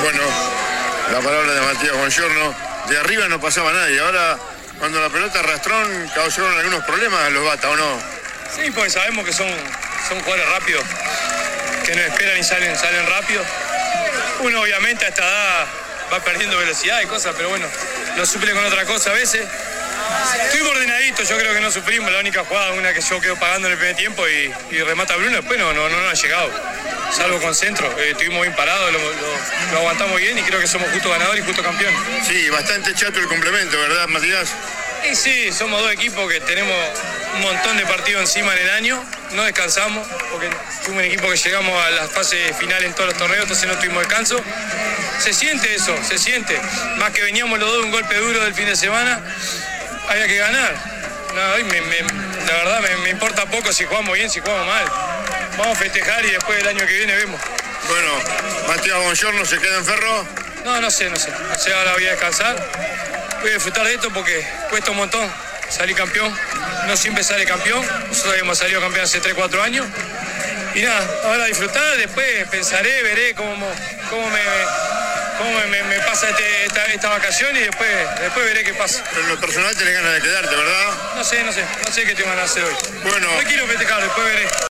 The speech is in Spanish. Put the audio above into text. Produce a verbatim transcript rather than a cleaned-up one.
Bueno, la palabra de Matías Buongiorno. De arriba no pasaba nadie. Ahora, cuando la pelota arrastrón, causaron algunos problemas a los Bata, ¿o no? Sí, porque sabemos que son, son jugadores rápidos, que no esperan y salen, salen rápido. Uno obviamente a esta edad va perdiendo velocidad y cosas, pero bueno, lo suple con otra cosa a veces. Estuvimos ordenaditos, yo creo que no sufrimos. La única jugada, una que yo quedo pagando en el primer tiempo y, y remata Bruno, después no, no, no, no ha llegado. Salvo con centro, eh, estuvimos bien parados, lo, lo, lo aguantamos bien y creo que somos justo ganadores y justo campeones. Sí, bastante chato el complemento, ¿verdad, Matías? Y sí, somos dos equipos que tenemos un montón de partidos encima en el año, no descansamos, porque fuimos un equipo que llegamos a las fases finales en todos los torneos, entonces no tuvimos descanso. Se siente eso, se siente. Más que veníamos los dos de un golpe duro del fin de semana, había que ganar. No, me, me, la verdad me, me importa poco si jugamos bien, si jugamos mal. Vamos a festejar y después el año que viene vemos. Bueno, Matías Buongiorno se queda en Ferro. No, no sé, no sé. No sé, ahora voy a descansar. Voy a disfrutar de esto porque cuesta un montón salir campeón. No siempre sale campeón. Nosotros hemos salido campeón hace tres, cuatro años. Y nada, ahora disfrutar, después pensaré, veré cómo, cómo me... cómo me, me, me pasa este, esta, esta vacación y después, después veré qué pasa. Pero en lo personal tenés ganas de quedarte, ¿verdad? No sé, no sé, no sé qué te van a hacer hoy. Bueno. No quiero festejar, después veré.